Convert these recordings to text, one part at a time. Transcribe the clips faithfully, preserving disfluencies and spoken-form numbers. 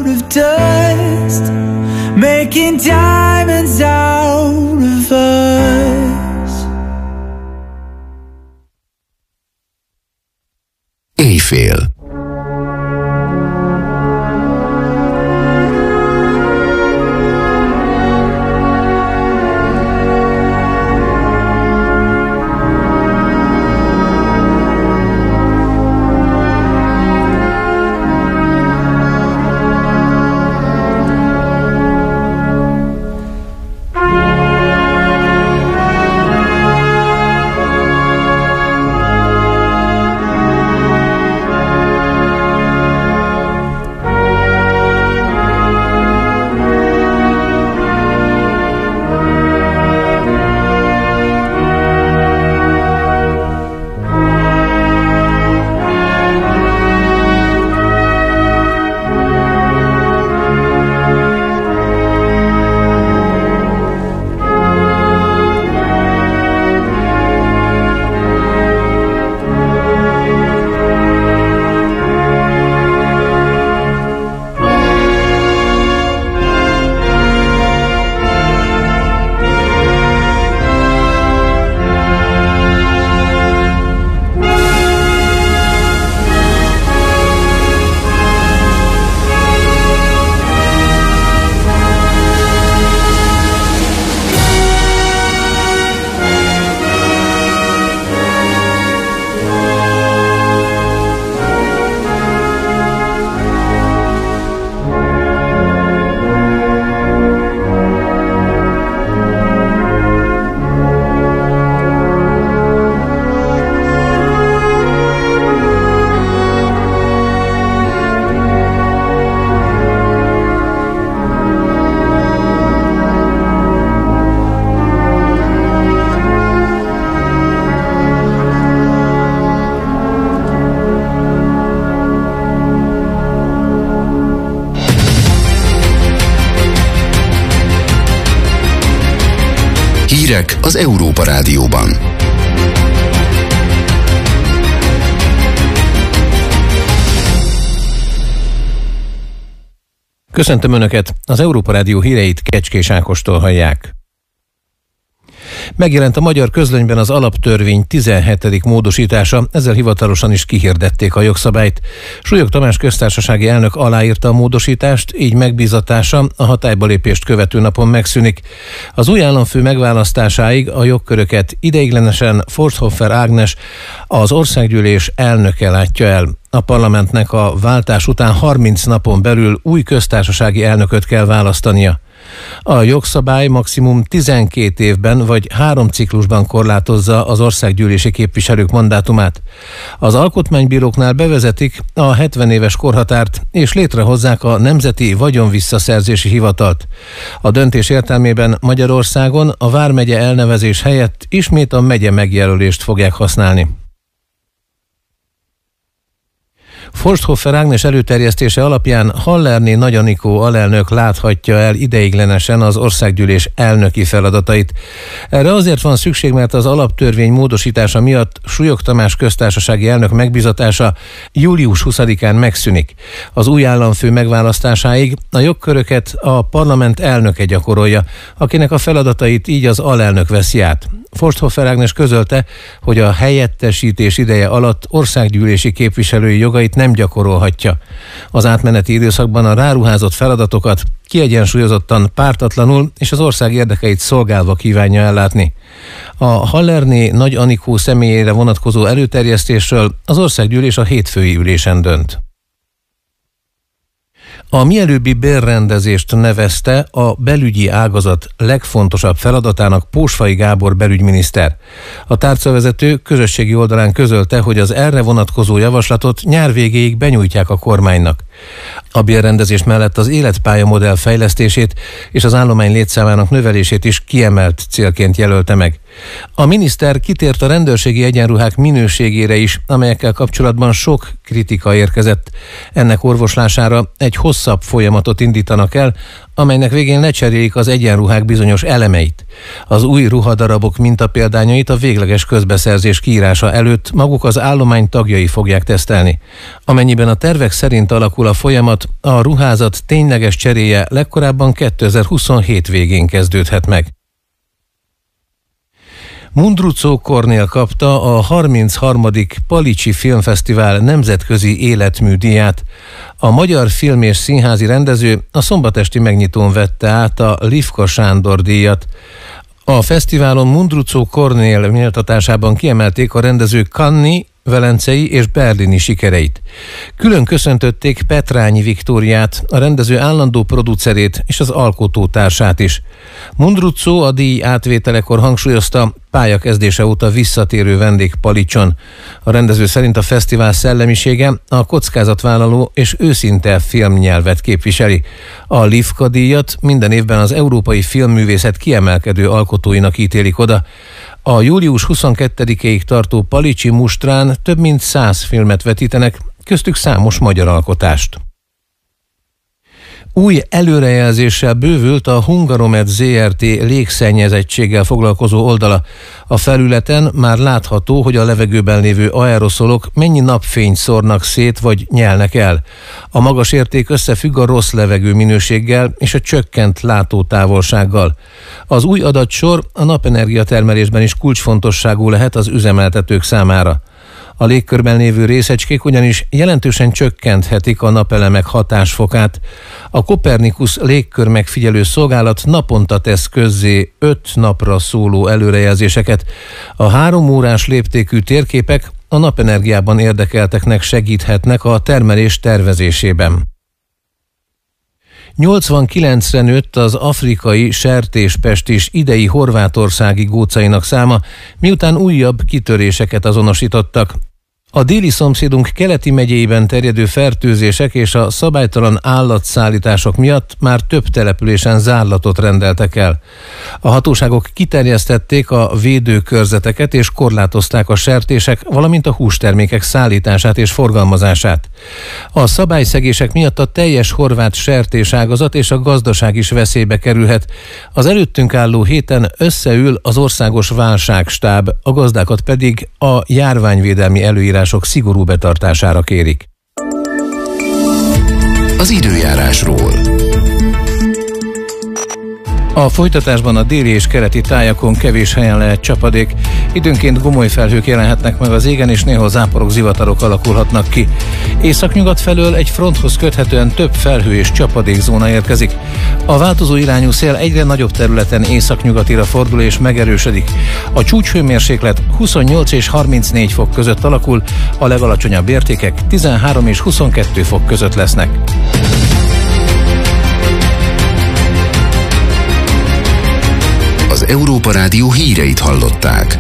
out of dust, making diamonds out of us. Éjfél. Hírek az Európa Rádióban. Köszöntöm Önöket! Az Európa Rádió híreit Kecskés Ákostól hallják. Megjelent a magyar közlönyben az alaptörvény tizenhetedik módosítása, ezzel hivatalosan is kihirdették a jogszabályt. Súlyog Tamás köztársasági elnök aláírta a módosítást, így megbízatása a hatályba lépést követő napon megszűnik. Az új államfő megválasztásáig a jogköröket ideiglenesen Forsthofer Ágnes, az országgyűlés elnöke látja el. A parlamentnek a váltás után harminc napon belül új köztársasági elnököt kell választania. A jogszabály maximum tizenkét évben vagy három ciklusban korlátozza az országgyűlési képviselők mandátumát. Az alkotmánybíróknál bevezetik a hetven éves korhatárt, és létrehozzák a Nemzeti Vagyonvisszaszerzési Hivatalt. A döntés értelmében Magyarországon a vármegye elnevezés helyett ismét a megye megjelölést fogják használni. Forsthofer Ágnes előterjesztése alapján Hallerné Nagy Anikó alelnök láthatja el ideiglenesen az országgyűlés elnöki feladatait. Erre azért van szükség, mert az alaptörvény módosítása miatt Súlyog Tamás köztársasági elnök megbízatása július huszadikán megszűnik. Az új államfő megválasztásáig a jogköröket a parlament elnöke gyakorolja, akinek a feladatait így az alelnök veszi át. Forsthofer Ágnes közölte, hogy a helyettesítés ideje alatt országgyűlési képviselői jogait nem gyakorolhatja. Az átmeneti időszakban a ráruházott feladatokat kiegyensúlyozottan, pártatlanul és az ország érdekeit szolgálva kívánja ellátni. A Hallerné Nagy Anikó személyére vonatkozó előterjesztésről az országgyűlés a hétfői ülésen dönt. A mielőbbi bérrendezést nevezte a belügyi ágazat legfontosabb feladatának Pósfai Gábor belügyminiszter. A tárcavezető közösségi oldalán közölte, hogy az erre vonatkozó javaslatot nyár végéig benyújtják a kormánynak. A bérrendezés mellett az életpálya modell fejlesztését és az állomány létszámának növelését is kiemelt célként jelölte meg. A miniszter kitért a rendőrségi egyenruhák minőségére is, amelyekkel kapcsolatban sok kritika érkezett. Ennek orvoslására egy hosszabb folyamatot indítanak el, amelynek végén lecserélik az egyenruhák bizonyos elemeit. Az új ruhadarabok mintapéldányait a végleges közbeszerzés kiírása előtt maguk az állomány tagjai fogják tesztelni. Amennyiben a tervek szerint alakul a folyamat, a ruházat tényleges cseréje legkorábban kétezer-huszonhét végén kezdődhet meg. Mundruczó Kornél kapta a harmincharmadik Palicsi Filmfesztivál nemzetközi életműdíját. A magyar film- és színházi rendező a szombatesti megnyitón vette át a Lifka Sándor díjat. A fesztiválon Mundruczó Kornél méltatásában kiemelték a rendező kanni, velencei és berlini sikereit. Külön köszöntötték Petrányi Viktóriát, a rendező állandó producerét és az alkotótársát is. Mundruczó a díj átvételekor hangsúlyozta, pályakezdése óta visszatérő vendég Palicson. A rendező szerint a fesztivál szellemisége a kockázatvállaló és őszinte filmnyelvet képviseli. A Lifka díjat minden évben az európai filmművészet kiemelkedő alkotóinak ítélik oda. A július huszonkettedikéig tartó Palicsi mustrán több mint száz filmet vetítenek, köztük számos magyar alkotást. Új előrejelzéssel bővült a Hungaromed zé er té légszennyezettséggel foglalkozó oldala. A felületen már látható, hogy a levegőben lévő aeroszolok mennyi napfényt szórnak szét vagy nyelnek el. A magas érték összefügg a rossz levegő minőséggel és a csökkent látótávolsággal. Az új adatsor a napenergia termelésben is kulcsfontosságú lehet az üzemeltetők számára. A légkörben lévő részecskék ugyanis jelentősen csökkenthetik a napelemek hatásfokát. A Copernicus légkör megfigyelő szolgálat naponta tesz közzé öt napra szóló előrejelzéseket. A három órás léptékű térképek a napenergiában érdekelteknek segíthetnek a termelés tervezésében. nyolcvankilencre nőtt az afrikai sertéspestis idei horvátországi gócainak száma, miután újabb kitöréseket azonosítottak. A déli szomszédunk keleti megyéiben terjedő fertőzések és a szabálytalan állatszállítások miatt már több településen zárlatot rendeltek el. A hatóságok kiterjesztették a védőkörzeteket és korlátozták a sertések, valamint a hústermékek szállítását és forgalmazását. A szabályszegések miatt a teljes horvát sertéságazat és a gazdaság is veszélybe kerülhet. Az előttünk álló héten összeül az országos válságstáb, a gazdákat pedig a járványvédelmi előírás sok szigorú betartására kérik. Az időjárásról. A folytatásban a déli és keleti tájakon kevés helyen lehet csapadék, időnként gomoly felhők jelenhetnek meg az égen, és néhol záporok, zivatarok alakulhatnak ki. Északnyugat felől egy fronthoz köthetően több felhő és csapadékzóna érkezik. A változó irányú szél egyre nagyobb területen északnyugatira fordul és megerősödik. A csúcshőmérséklet huszonnyolc és harmincnégy fok között alakul, a legalacsonyabb értékek tizenhárom és huszonkettő fok között lesznek. Az Európa Rádió híreit hallották.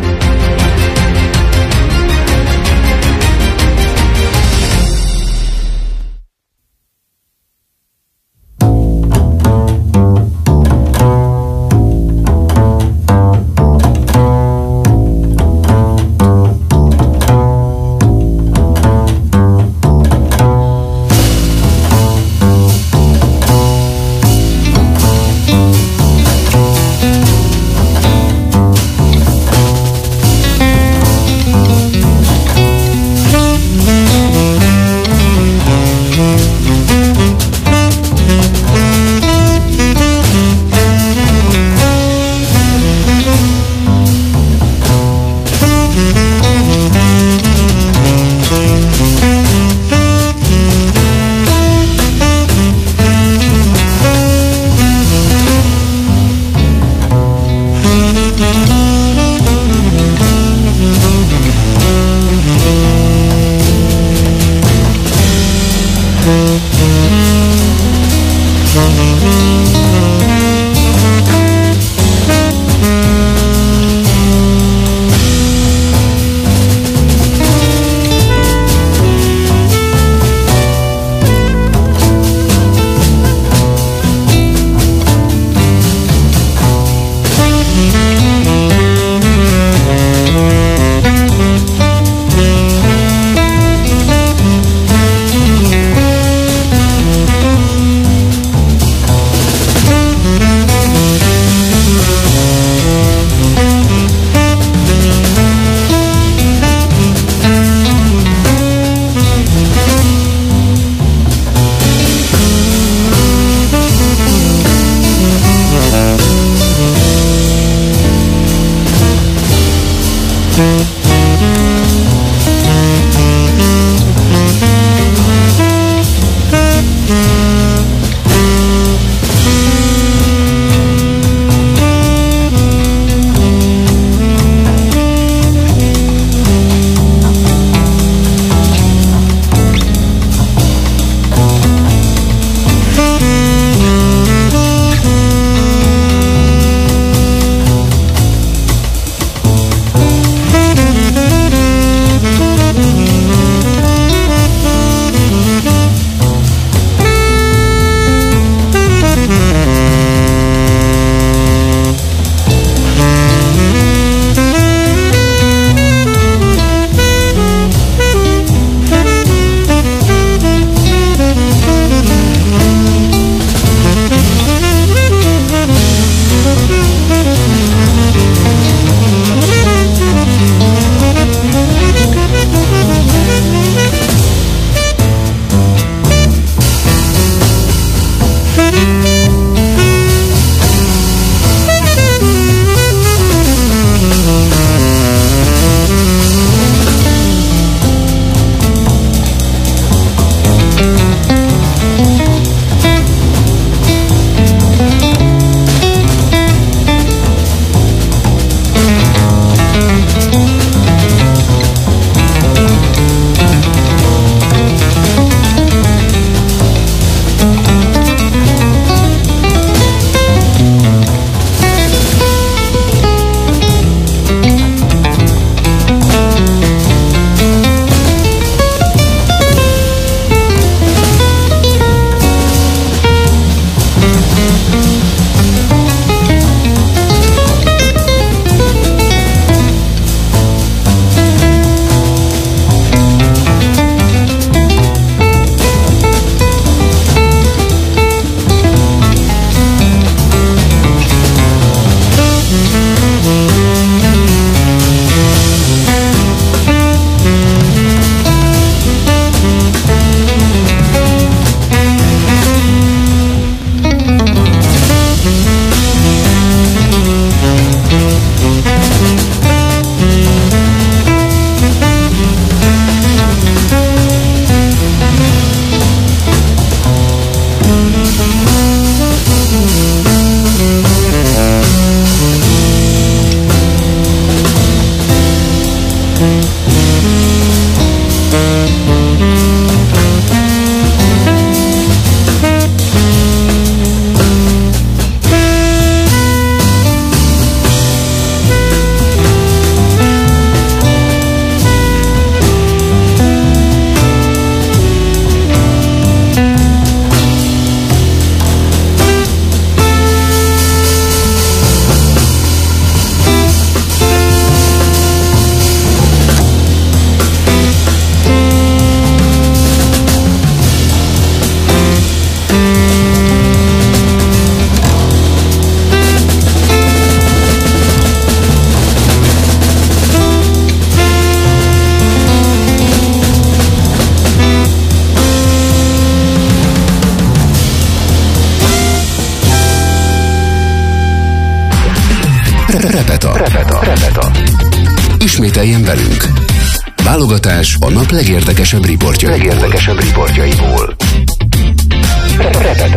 Repeta. Repeta. Repeta. Ismételjen velünk. Válogatás a nap legérdekesebb riportjaiból. Legérdekesebb riportjaiból. Repeta.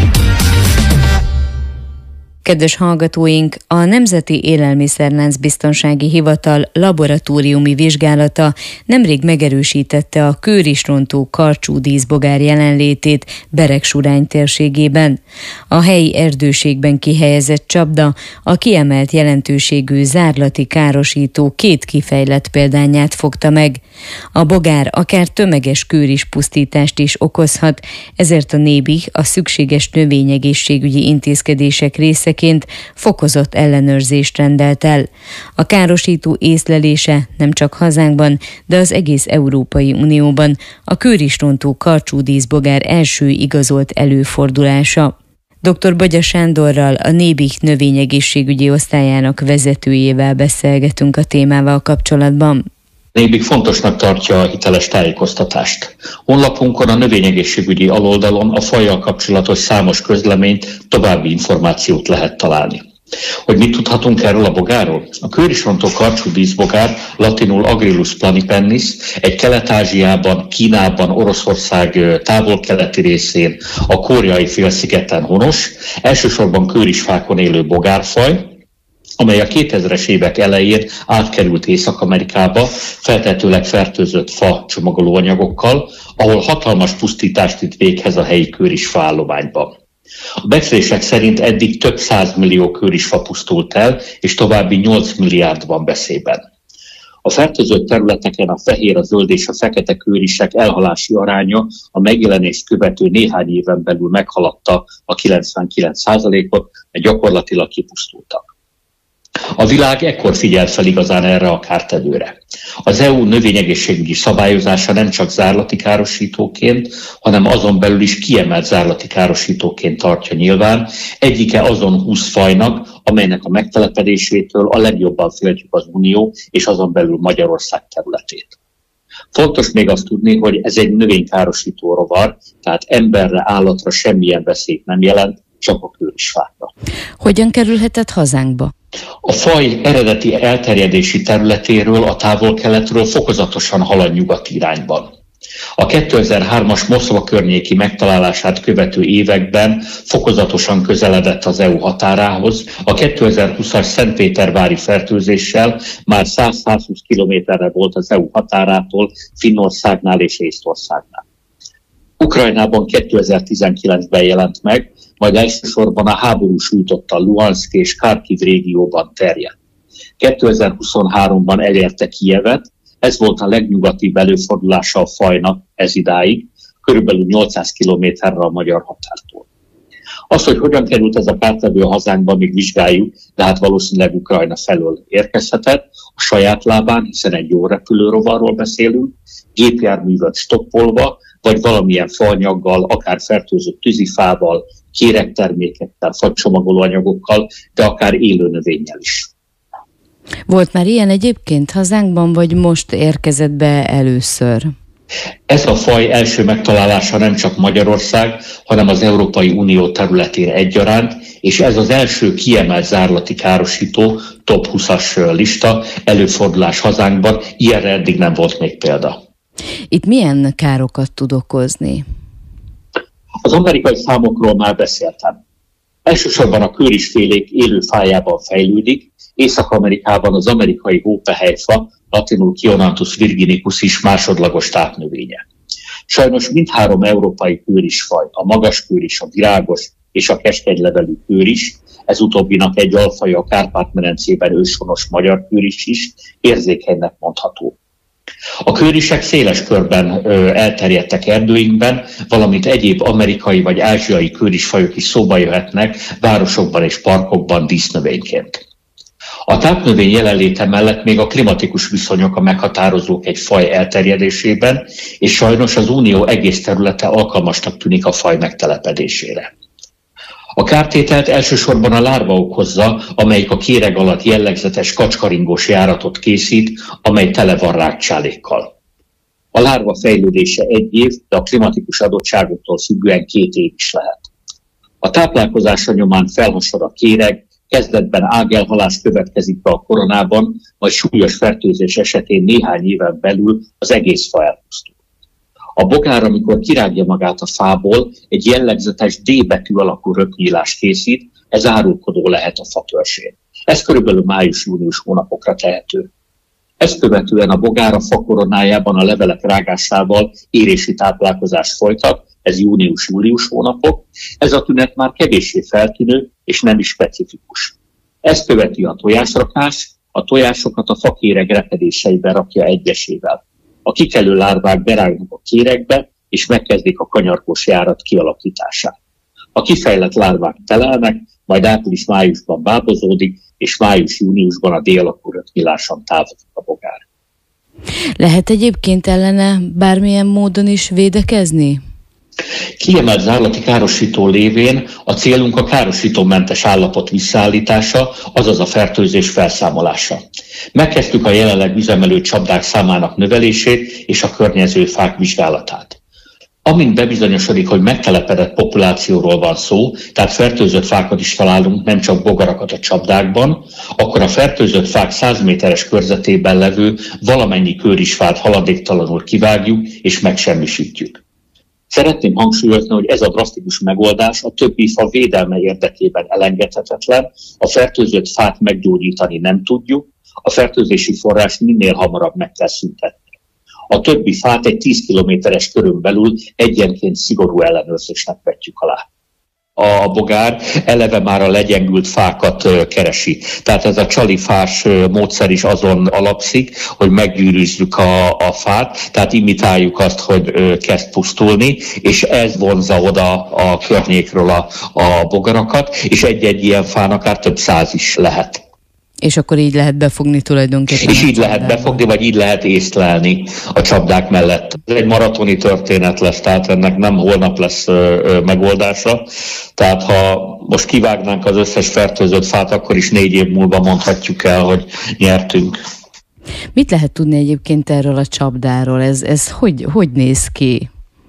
Kedves hallgatóink, a Nemzeti Élelmiszerlánc Biztonsági Hivatal laboratóriumi vizsgálata nemrég megerősítette a kőrisrontó karcsú díszbogár jelenlétét Beregsurány térségében. A helyi erdőségben kihelyezett csapda a kiemelt jelentőségű zárlati károsító két kifejlett példányát fogta meg. A bogár akár tömeges kőrispusztítást is okozhat, ezért a Nébih a szükséges növényegészségügyi intézkedések részeként fokozott ellenőrzést rendelt el. A károsító észlelése nem csak hazánkban, de az egész Európai Unióban a kőrisrontó karcsú díszbogár első igazolt előfordulása. doktor Bagya Sándorral, a Nébih növényegészségügyi osztályának vezetőjével beszélgetünk a témával kapcsolatban. Nébih fontosnak tartja a hiteles tájékoztatást. Honlapunkon a növényegészségügyi aloldalon a fajjal kapcsolatos számos közleményt, további információt lehet találni. Hogy mit tudhatunk erről a bogárról? A kőrisrontó karcsú díszbogár, latinul Agrilus planipennis, egy Kelet-Ázsiában, Kínában, Oroszország távol-keleti részén, a Koreai félszigeten honos, elsősorban kőrisfákon élő bogárfaj, amely a kétezres évek elején átkerült Észak-Amerikába, feltehetőleg fertőzött fa csomagolóanyagokkal, ahol hatalmas pusztítást vitt véghez a helyi kőrisfa állományban. A becslések szerint eddig több százmillió kőrisfa pusztult el, és további nyolc milliárd van veszélyben. A fertőzött területeken a fehér, a zöld és a fekete kőrisek elhalási aránya a megjelenést követő néhány éven belül meghaladta a kilencvenkilenc százalékot, mert gyakorlatilag kipusztultak. A világ ekkor figyel fel igazán erre a kártevőre. Az é u növényegészségügyi szabályozása nem csak zárlati károsítóként, hanem azon belül is kiemelt zárlati károsítóként tartja nyilván, egyike azon húsz fajnak, amelynek a megtelepedésétől a legjobban féltjük az Unió és azon belül Magyarország területét. Fontos még azt tudni, hogy ez egy növénykárosító rovar, tehát emberre, állatra semmilyen veszélyt nem jelent, csak a kőrisfákra. Hogyan kerülhetett hazánkba? A faj eredeti elterjedési területéről, a távol-keletről fokozatosan halad nyugati irányban. A kétezer-hármas Moszkva környéki megtalálását követő években fokozatosan közeledett az é u határához, a kétezer-húszas szentpétervári fertőzéssel már száz-százhúsz kilométerre volt az é u határától, Finnországnál és Észtországnál. Ukrajnában kétezer-tizenkilencben jelent meg, majd elsősorban a háború sújtotta Luhanszk és Kharkiv régióban terjedt. kétezer-huszonháromban elérte Kijevet, ez volt a legnyugatibb előfordulása a fajnak ez idáig, körülbelül nyolcszáz kilométerre a magyar határtól. Az, hogy hogyan került ez a kártevő a hazánkba, még vizsgáljuk, de hát valószínűleg Ukrajna felől érkezhetett, a saját lábán, hiszen egy jó repülőrovarról beszélünk, gépjárművet stoppolva, vagy valamilyen faanyaggal, akár fertőzött tűzifával, kéregtermékekkel, facsomagolóanyagokkal, de akár élő növényel is. Volt már ilyen egyébként hazánkban, vagy most érkezett be először? Ez a faj első megtalálása nem csak Magyarország, hanem az Európai Unió területén egyaránt, és ez az első kiemelt zárlati károsító top húszas lista előfordulás hazánkban, ilyenre eddig nem volt még példa. Itt milyen károkat tud okozni? Az amerikai számokról már beszéltem. Elsősorban a kőrisfélék élő fájában fejlődik, Észak-Amerikában az amerikai hópehelyfa, latinul Chionanthus virginicus is másodlagos tápnövénye. Sajnos mindhárom európai kőrisfaj, a magas kőris, a virágos és a keskenylevelű kőris, ez utóbbinak egy alfaja a Kárpát-medencében őshonos magyar kőris is, érzékenynek mondható. A kőrisek széles körben ö, elterjedtek erdőinkben, valamint egyéb amerikai vagy ázsiai kőrisfajok is szóba jöhetnek városokban és parkokban dísznövényként. A tápnövény jelenléte mellett még a klimatikus viszonyok a meghatározók egy faj elterjedésében, és sajnos az unió egész területe alkalmasnak tűnik a faj megtelepedésére. A kártételt elsősorban a lárva okozza, amelyik a kéreg alatt jellegzetes kacskaringós járatot készít, amely tele van rákcsálékkal. A lárva fejlődése egy év, de a klimatikus adottságoktól függően két év is lehet. A táplálkozása nyomán felhasad a kéreg, Kezdetben ágelhalás következik be a koronában, majd súlyos fertőzés esetén néhány éven belül az egész fa elpusztul. A bogár, amikor kirágja magát a fából, egy jellegzetes D betű alakú röpnyílást készít, ez árulkodó lehet a fatörzsén. Ez körülbelül május-június hónapokra tehető. Ezt követően a bogár a fa koronájában a levelek rágásával érési táplálkozást folytat, ez június-július hónapok. Ez a tünet már kevéssé feltűnő és nem is specifikus. Ezt követi a tojásrakás, a tojásokat a fakéreg repedéseibe rakja egyesével. A kikelő lárvák berágnak a kéregbe, és megkezdik a kanyargós járat kialakítását. A kifejlett lárvák telelnek, majd április-májusban bábozódik, és május-júniusban a D-alakú röpnyíláson távozik a bogár. Lehet egyébként ellene bármilyen módon is védekezni? Kiemelt zárlati károsító lévén a célunk a károsítómentes állapot visszaállítása, azaz a fertőzés felszámolása. Megkezdtük a jelenleg üzemelő csapdák számának növelését és a környező fák vizsgálatát. Amint bebizonyosodik, hogy megtelepedett populációról van szó, tehát fertőzött fákat is találunk, nem csak bogarakat a csapdákban, akkor a fertőzött fák száz méteres körzetében levő valamennyi kőrisfát haladéktalanul kivágjuk és megsemmisítjük. Szeretném hangsúlyozni, hogy ez a drasztikus megoldás a többi fa védelme érdekében elengedhetetlen, a fertőzött fát meggyógyítani nem tudjuk, a fertőzési forrást minél hamarabb meg kell szüntetni. A többi fát egy tíz kilométeres körön belül egyenként szigorú ellenőrzésnek vetjük alá. A bogár eleve már a legyengült fákat keresi. Tehát ez a csalifás módszer is azon alapszik, hogy meggyűrűzzük a, a fát, tehát imitáljuk azt, hogy kezd pusztulni, és ez vonzza oda a környékről a, a bogarakat, és egy-egy ilyen fán akár több száz is lehet. És akkor így lehet befogni tulajdonképpen. És így lehet befogni, vagy így lehet észlelni a csapdák mellett. Ez egy maratoni történet lesz, tehát ennek nem holnap lesz ö, ö, megoldása. Tehát ha most kivágnánk az összes fertőzött fát, akkor is négy év múlva mondhatjuk el, hogy nyertünk. Mit lehet tudni egyébként erről a csapdáról? Ez, ez hogy, hogy néz ki?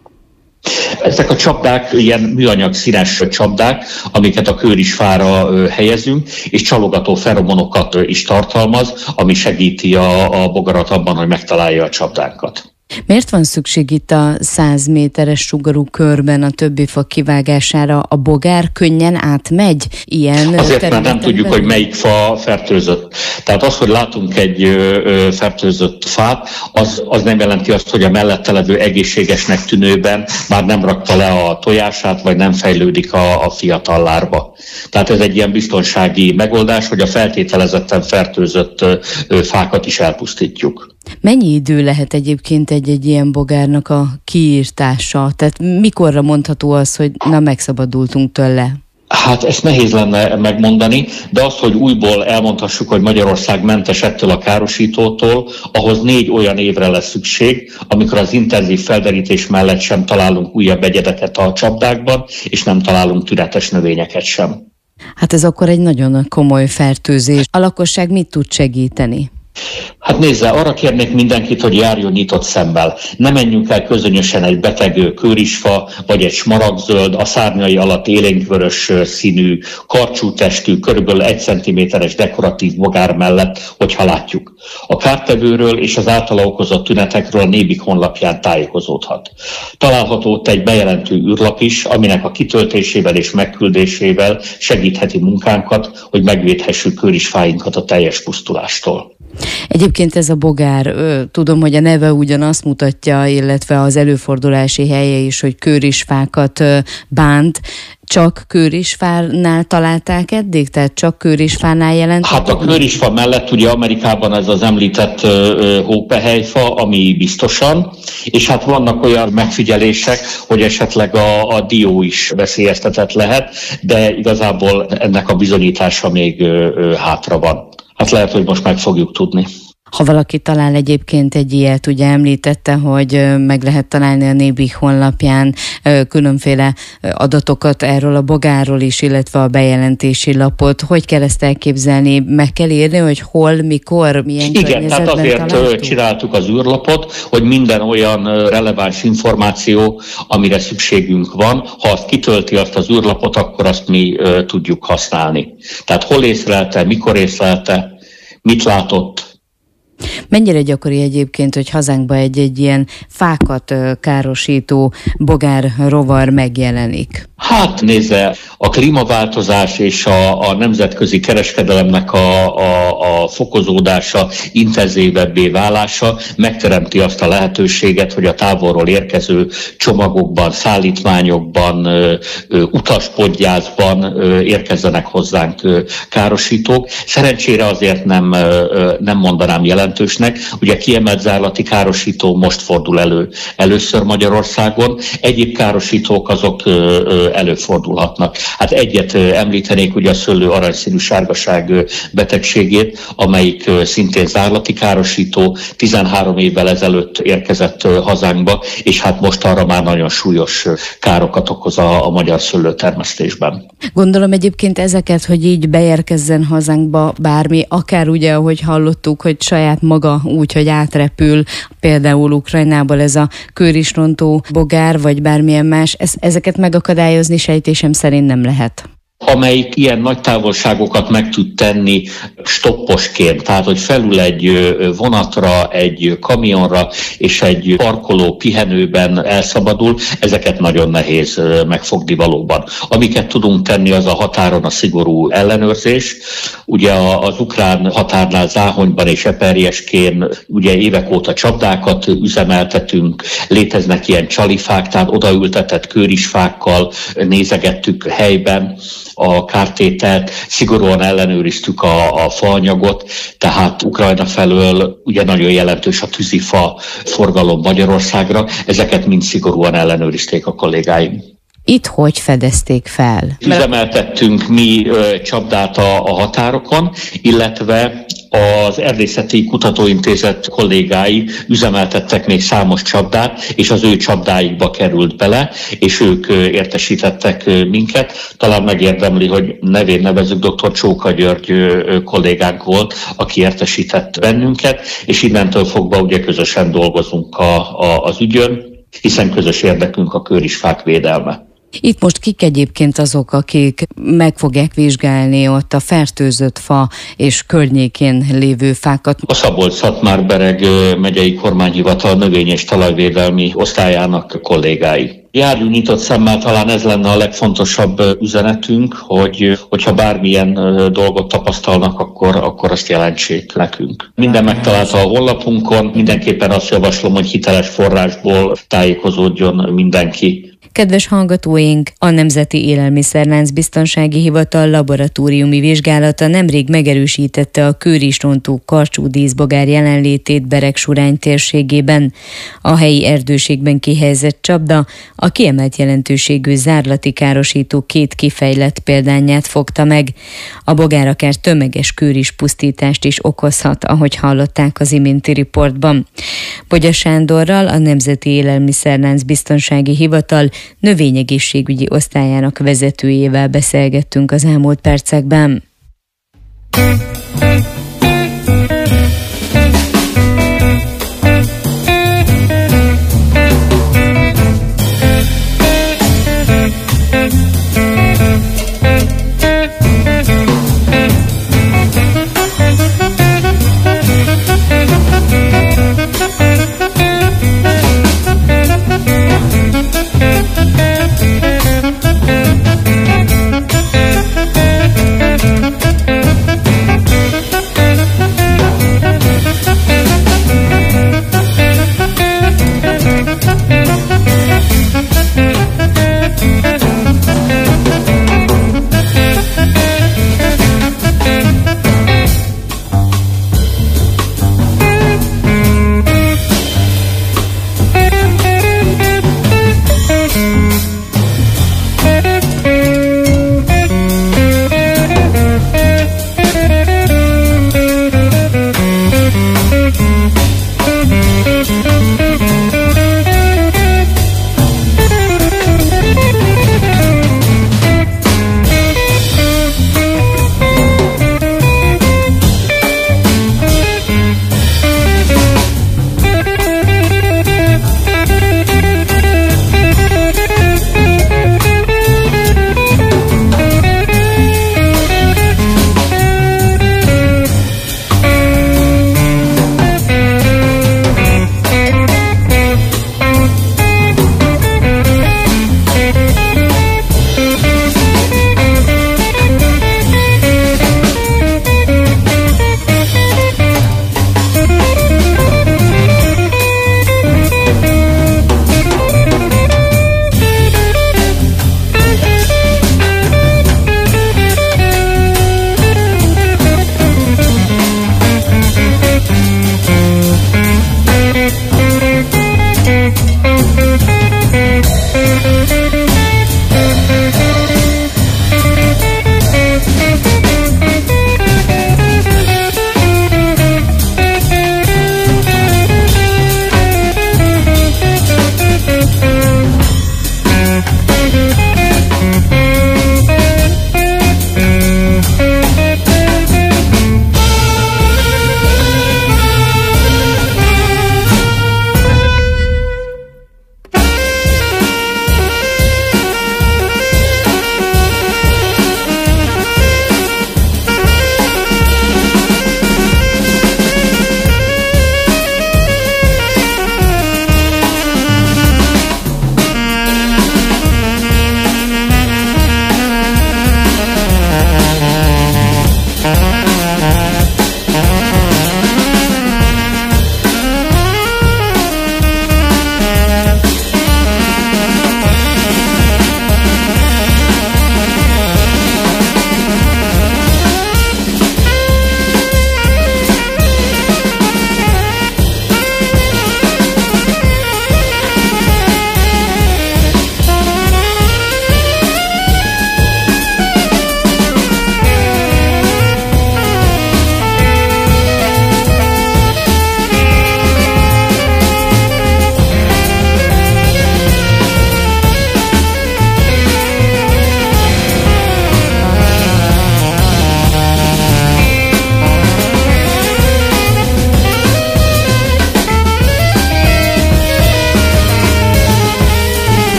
Ezek a csapdák ilyen műanyag színes csapdák, amiket a kőrisfára helyezünk, és csalogató feromonokat is tartalmaz, ami segíti a, a bogarat abban, hogy megtalálja a csapdákat. Miért van szükség itt a száz méteres sugarú körben a többi fa kivágására? A bogár könnyen átmegy ilyen Azért, mert nem tudjuk, hogy melyik fa fertőzött. Tehát az, hogy látunk egy ö, fertőzött fát, az, az nem jelenti azt, hogy a mellette levő egészségesnek tűnőben már nem rakta le a tojását, vagy nem fejlődik a, a fiatal lárva. Tehát ez egy ilyen biztonsági megoldás, hogy a feltételezetten fertőzött ö, fákat is elpusztítjuk. Mennyi idő lehet egyébként egy-egy ilyen bogárnak a kiírtása? Tehát mikorra mondható az, hogy na megszabadultunk tőle? Hát ezt nehéz lenne megmondani, de azt, hogy újból elmondhassuk, hogy Magyarország mentes ettől a károsítótól, ahhoz négy olyan évre lesz szükség, amikor az intenzív felderítés mellett sem találunk újabb egyedeket a csapdákban, és nem találunk tünetes növényeket sem. Hát ez akkor egy nagyon komoly fertőzés. A lakosság mit tud segíteni? Hát nézze, arra kérnék mindenkit, hogy járjon nyitott szemmel. Ne menjünk el közönösen egy beteg kőrisfa, vagy egy smaragdzöld, a szárnyai alatt élénkvörös színű, karcsú testű, körülbelül egy centiméteres dekoratív bogár mellett, hogyha látjuk. A kártevőről és az általa okozott tünetekről a Nébik honlapján tájékozódhat. Található ott egy bejelentő űrlap is, aminek a kitöltésével és megküldésével segítheti munkánkat, hogy megvédhessük kőrisfáinkat a teljes pusztulástól. Egyébként ez a bogár, tudom, hogy a neve ugyanazt mutatja, illetve az előfordulási helye is, hogy kőrisfákat bánt. Csak kőrisfánál találták eddig? Tehát csak kőrisfánál jelent? Hát a kőrisfa mellett ugye Amerikában ez az említett uh, hópehelyfa, ami biztosan, és hát vannak olyan megfigyelések, hogy esetleg a, a dió is veszélyeztetett lehet, de igazából ennek a bizonyítása még uh, hátra van. Hát lehet, hogy most meg fogjuk tudni. Ha valaki talál egyébként egy ilyet, ugye említette, hogy meg lehet találni a Nébih honlapján különféle adatokat erről a bogárról is, illetve a bejelentési lapot. Hogy kell ezt elképzelni? Meg kell írni, hogy hol, mikor, milyen Igen, környezetben tehát azért találtuk? csináltuk az űrlapot, hogy minden olyan releváns információ, amire szükségünk van, ha azt kitölti azt az űrlapot, akkor azt mi uh, tudjuk használni. Tehát hol észlelte, mikor észlelte, mit látott. Mennyire gyakori egyébként, hogy hazánkba egy-egy ilyen fákat károsító bogár rovar megjelenik? Hát nézze, a klímaváltozás és a, a nemzetközi kereskedelemnek a, a, a fokozódása, intenzívebbé válása megteremti azt a lehetőséget, hogy a távolról érkező csomagokban, szállítmányokban, utaspodgyászban érkezzenek hozzánk károsítók. Szerencsére azért nem, nem mondanám jelentősnek. Ugye kiemelt zárlati károsító most fordul elő először Magyarországon. Egyéb károsítók azok előfordulhatnak. Hát egyet említenék, ugye a szőlő aranyszínű sárgaság betegségét, amelyik szintén zárlati károsító, tizenhárom évvel ezelőtt érkezett hazánkba, és hát most arra már nagyon súlyos károkat okoz a, a magyar szőlőtermesztésben. Gondolom egyébként ezeket, hogy így beérkezzen hazánkba bármi, akár ugye, ahogy hallottuk, hogy saját maga úgy, hogy átrepül, például Ukrajnából ez a kőrisrontó bogár, vagy bármilyen más, ez, ezeket megakadályozni sejtésem szerint nem lehet. Amelyik ilyen nagy távolságokat meg tud tenni stopposként, tehát hogy felül egy vonatra, egy kamionra és egy parkoló pihenőben elszabadul, ezeket nagyon nehéz megfogni valóban. Amiket tudunk tenni, az a határon a szigorú ellenőrzés. Ugye az ukrán határnál Záhonyban és Eperjeskén ugye évek óta csapdákat üzemeltetünk, léteznek ilyen csalifák, tehát odaültetett kőrisfákkal nézegettük helyben a kártételt, szigorúan ellenőriztük a, a faanyagot, tehát Ukrajna felől ugye nagyon jelentős a tűzifa forgalom Magyarországra, ezeket mind szigorúan ellenőrizték a kollégáim. Itt hogy fedezték fel? Üzemeltettünk mi ö, csapdát a, a határokon, illetve az Erdészeti Kutatóintézet kollégái üzemeltettek még számos csapdát, és az ő csapdáikba került bele, és ők értesítettek minket. Talán megérdemli, hogy nevén nevezzük, dr. Csóka György kollégánk volt, aki értesített bennünket, és innentől fogva ugye közösen dolgozunk a, a, az ügyön, hiszen közös érdekünk a kőrisfák védelme. Itt most kik egyébként azok, akik meg fogják vizsgálni ott a fertőzött fa és környékén lévő fákat? A Szabolcs-Szatmár-Bereg megyei kormányhivatal növény- és talajvédelmi osztályának kollégái. Járjunk nyitott szemmel, talán ez lenne a legfontosabb üzenetünk, hogy hogyha bármilyen dolgot tapasztalnak, akkor, akkor azt jelentsék nekünk. Minden megtalálta a honlapunkon, mindenképpen azt javaslom, hogy hiteles forrásból tájékozódjon mindenki. Kedves hallgatóink, a Nemzeti Élelmiszerlánc Biztonsági Hivatal laboratóriumi vizsgálata nemrég megerősítette a kőrisrontó karcsú díszbogár jelenlétét Beregsurány térségében. A helyi erdőségben kihelyezett csapda a kiemelt jelentőségű zárlati károsító két kifejlett példányát fogta meg. A bogár akár tömeges kőrispusztítást is okozhat, ahogy hallották az iménti riportban. Bogya Sándorral, a Nemzeti Élelmiszerlánc Biztonsági Hivatal növényegészségügyi osztályának vezetőjével beszélgettünk az elmúlt percekben.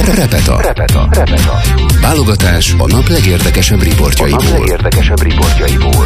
Repeta. Repeta. Repeta. Válogatás a nap legérdekesebb riportjaiból. A nap legérdekesebb riportjaiból.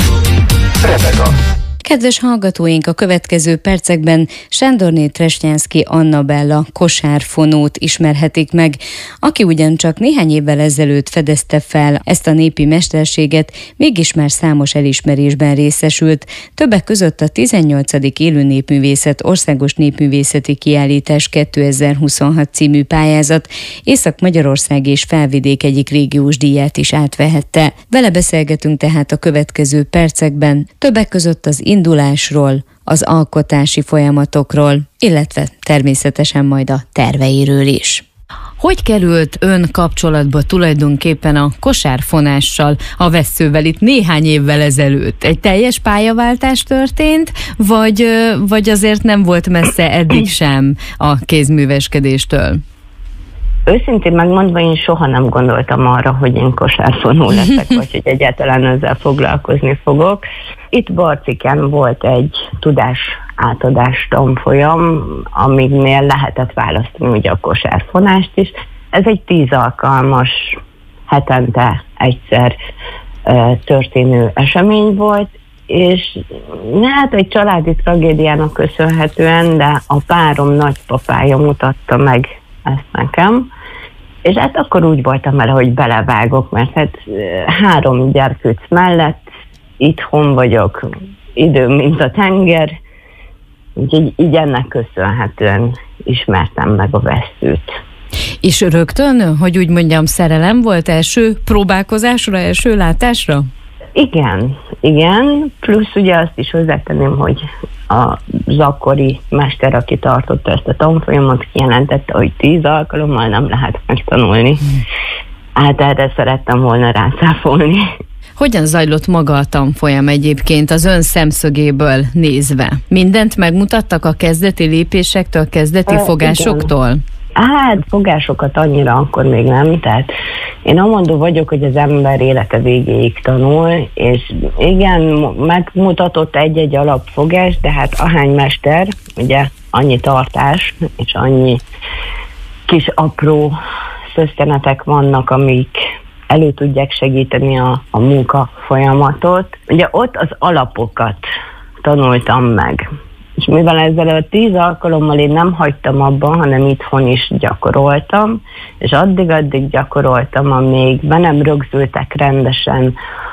Repeta. Kedves hallgatóink, a következő percekben Sándorné Tresnyánszky Annabella kosárfonót ismerhetik meg, aki ugyancsak néhány évvel ezelőtt fedezte fel ezt a népi mesterséget, mégis már számos elismerésben részesült, többek között a tizennyolcadik Élő Népművészet Országos Népművészeti Kiállítás kétezer-huszonhat című pályázat Észak-Magyarország és Felvidék egyik régiós díját is átvehette. Vele beszélgetünk tehát a következő percekben, többek között az indulásról, az alkotási folyamatokról, illetve természetesen majd a terveiről is. Hogy került ön kapcsolatba tulajdonképpen a kosárfonással, a vesszővel itt néhány évvel ezelőtt? Egy teljes pályaváltás történt, vagy, vagy azért nem volt messze eddig sem a kézműveskedéstől? Őszintén megmondva, én soha nem gondoltam arra, hogy én kosárfonó leszek, vagy hogy egyáltalán ezzel foglalkozni fogok. Itt Barcikán volt egy tudás átadás tanfolyam, amiknél lehetett választani ugye a kosárfonást is. Ez egy tíz alkalmas, hetente egyszer e, történő esemény volt, és hát egy családi tragédiának köszönhetően, de a párom nagypapája mutatta meg ezt nekem, és hát akkor úgy voltam vele, hogy belevágok, mert hát három gyerkőc mellett itthon vagyok, időm, mint a tenger, úgyhogy így ennek köszönhetően ismertem meg a vesszőt. És rögtön, hogy úgy mondjam, szerelem volt első próbálkozásra, első látásra? Igen, igen, plusz ugye azt is hozzátenném, hogy az akkori mester, aki tartotta ezt a tanfolyamot, kijelentette, hogy tíz alkalommal nem lehet megtanulni. Hát erre szerettem volna rácáfolni. Hogyan zajlott maga a tanfolyam egyébként az ön szemszögéből nézve? Mindent megmutattak a kezdeti lépésektől, a kezdeti e, fogásoktól? Igen. Hát fogásokat annyira akkor még nem, tehát én amondó vagyok, hogy az ember élete végéig tanul, és igen, megmutatott egy-egy alapfogás, de hát ahány mester, ugye annyi tartás, és annyi kis apró szösztenetek vannak, amik elő tudják segíteni a, a munka folyamatot. Ugye ott az alapokat tanultam meg. És mivel ezzel a tíz alkalommal én nem hagytam abban, hanem itthon is gyakoroltam, és addig-addig gyakoroltam, amíg be nem rögzültek rendesen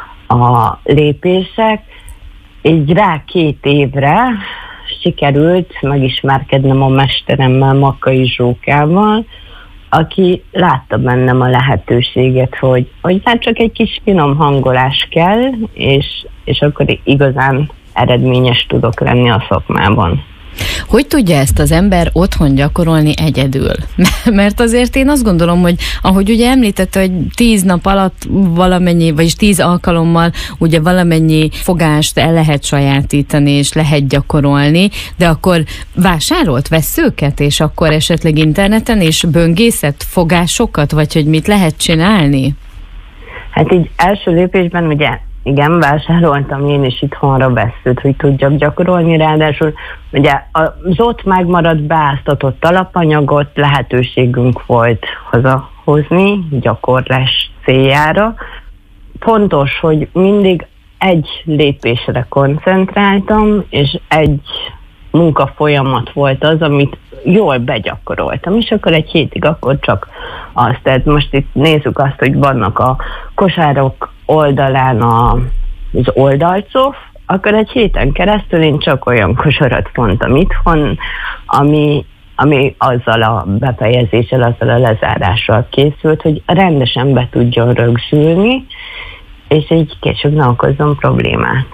a lépések, így rá két évre sikerült megismerkednem a mesteremmel, Makkai Zsókával, aki látta bennem a lehetőséget, hogy, hogy már csak egy kis finom hangolás kell, és, és akkor igazán eredményes tudok lenni a szakmában. Hogy tudja ezt az ember otthon gyakorolni egyedül? Mert azért én azt gondolom, hogy ahogy ugye említette, hogy tíz nap alatt valamennyi, vagyis tíz alkalommal ugye valamennyi fogást el lehet sajátítani, és lehet gyakorolni, de akkor vásárolt vesszőket, és akkor esetleg interneten is böngészett fogásokat, vagy hogy mit lehet csinálni? Hát így első lépésben ugye igen, vásároltam én is itthonra vesszőt, hogy tudjak gyakorolni, ráadásul ugye az ott megmaradt beáztatott alapanyagot lehetőségünk volt hazahozni gyakorlás céljára. Fontos, hogy mindig egy lépésre koncentráltam, és egy munkafolyamat volt az, amit jól begyakoroltam, és akkor egy hétig akkor csak azt. Tehát most itt nézzük azt, hogy vannak a kosárok oldalán a, az oldalcof, akkor egy héten keresztül én csak olyan kosarat mondtam itthon, ami, ami azzal a befejezéssel, azzal a lezárással készült, hogy rendesen be tudjon rögzülni, és így később ne okozzon problémát.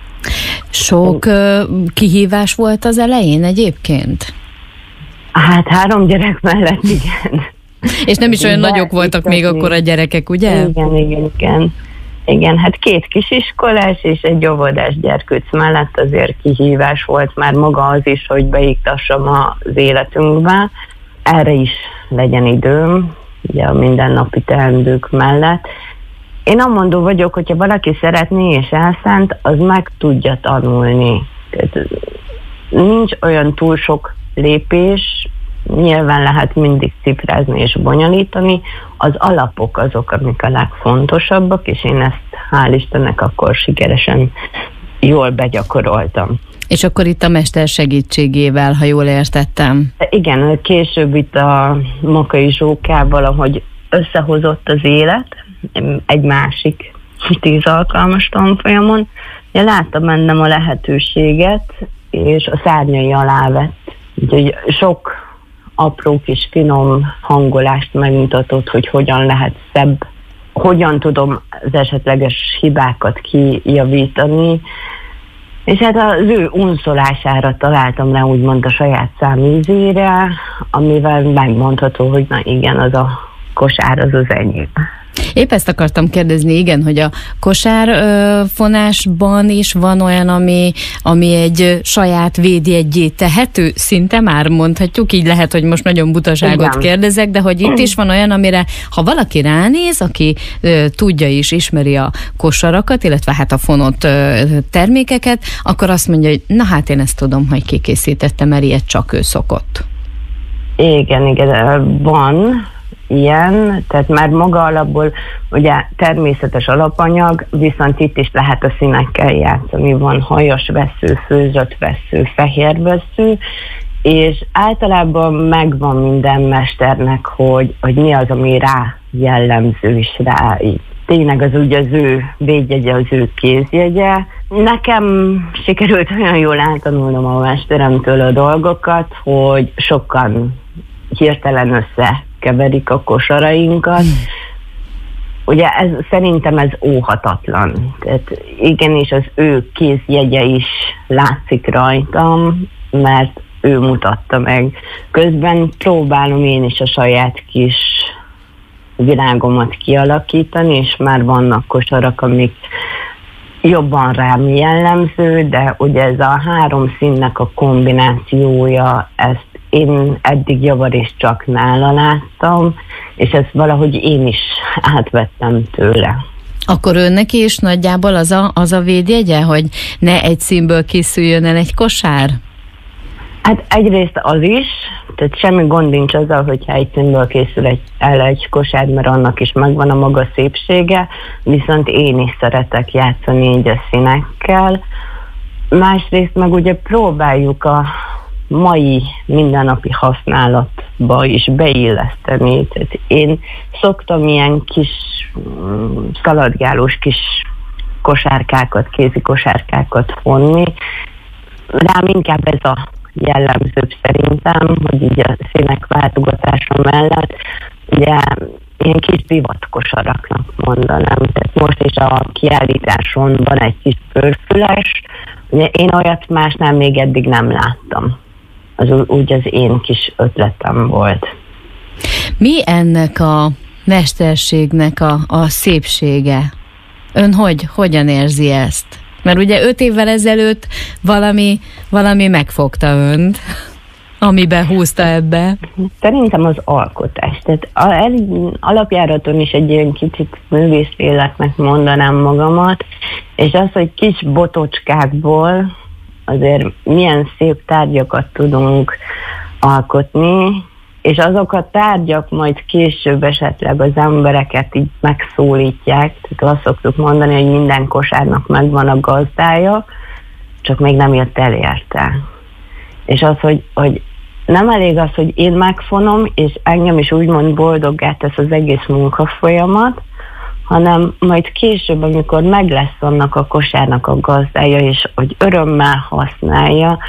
Sok uh, kihívás volt az elején egyébként? Hát három gyerek mellett igen. És nem is olyan de, nagyok voltak még akkor a gyerekek, ugye? Igen, igen, igen. Igen, hát két kisiskolás és egy óvodás gyerkőc mellett azért kihívás volt már maga az is, hogy beiktassam az életünkbe. Erre is legyen időm, ugye a mindennapi teendők mellett. Én amondó vagyok, hogyha valaki szeretné és elszánt, az meg tudja tanulni. Tehát nincs olyan túl sok lépés, nyilván lehet mindig cifrázni és bonyolítani, az alapok azok, amik a legfontosabbak, és én ezt hál' Istennek akkor sikeresen jól begyakoroltam. És akkor itt a mester segítségével, ha jól értettem. Igen, később itt a Makai Zsókával, ahogy összehozott az élet, egy másik tíz alkalmas tanfolyamon, én láttam bennem a lehetőséget, és a szárnyai alá vett. Úgyhogy sok apró kis finom hangolást megmutatott, hogy hogyan lehet szebb, hogyan tudom az esetleges hibákat kijavítani, és hát az ő unszolására találtam rá úgymond a saját számízére, amivel megmondható, hogy na igen, az a kosár az az enyém. Épp ezt akartam kérdezni, igen, hogy a kosárfonásban is van olyan, ami, ami egy saját védjeggyé tehető, szinte már mondhatjuk, így lehet, hogy most nagyon butaságot igen. kérdezek, de hogy itt is van olyan, amire ha valaki ránéz, aki ö, tudja is, ismeri a kosarakat, illetve hát a fonott ö, termékeket, akkor azt mondja, hogy na hát én ezt tudom, hogy kikészítette, mert ilyet csak ő szokott. Igen, igen, van ilyen, tehát már maga alapból ugye természetes alapanyag, viszont itt is lehet a színekkel játszani. Van hajas vessző, főzött vessző, fehér vessző, és általában megvan minden mesternek, hogy, hogy mi az, ami rá jellemző is rá. Tényleg az ugye az ő védjegye, az ő kézjegye. Nekem sikerült olyan jól áttanulnom a mesteremtől a dolgokat, hogy sokan hirtelen összekeverik a kosarainkat. Hmm. Ugye ez, szerintem ez óhatatlan. Tehát igenis az ő kézjegye is látszik rajtam, mert ő mutatta meg. Közben próbálom én is a saját kis világomat kialakítani, és már vannak kosarak, amik jobban rám jellemző, de ugye ez a három színnek a kombinációja, ezt én eddig javarészt csak nála láttam, és ezt valahogy én is átvettem tőle. Akkor önnek is nagyjából az a, az a védjegye, hogy ne egy színből készüljön el egy kosár? Hát egyrészt az is, tehát semmi gond nincs azzal, hogyha egy színből készül egy, el egy kosár, mert annak is megvan a maga szépsége, viszont én is szeretek játszani így a színekkel. Másrészt meg ugye próbáljuk a mai mindennapi használatba is beilleszteni. Tehát én szoktam ilyen kis szaladgálós kis kosárkákat, kézi kosárkákat vonni. Rám inkább ez a jellemzőbb szerintem, hogy így a színek váltogatása mellett ugye ilyen kis divatkosaraknak mondanám. Tehát most is a kiállításon van egy kis pörfüles, ugye én olyat másnál még eddig nem láttam. Az úgy az én kis ötletem volt. Mi ennek a mesterségnek a, a szépsége? Ön hogy, hogyan érzi ezt? Mert ugye öt évvel ezelőtt valami, valami megfogta önt, amiben húzta ebbe. Szerintem az alkotás. Tehát alapjáraton is egy ilyen kicsit művészléleknek mondanám magamat, és az, hogy kis botocskákból azért milyen szép tárgyakat tudunk alkotni, és azok a tárgyak majd később esetleg az embereket így megszólítják. Tehát azt szoktuk mondani, hogy minden kosárnak megvan a gazdája, csak még nem jött el érte. És az, hogy, hogy nem elég az, hogy én megfonom, és engem is úgymond boldoggá tesz az egész munkafolyamat, hanem majd később, amikor meg lesz annak a kosárnak a gazdája, és hogy örömmel használja,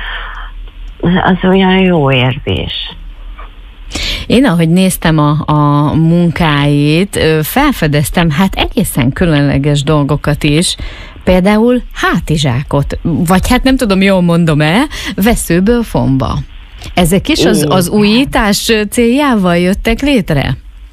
az olyan jó érzés. Én, ahogy néztem a, a munkáit, felfedeztem hát egészen különleges dolgokat is, például hátizsákot, vagy hát nem tudom, jól mondom-e, vesszőből fonva. Ezek is az, az újítás céljával jöttek létre?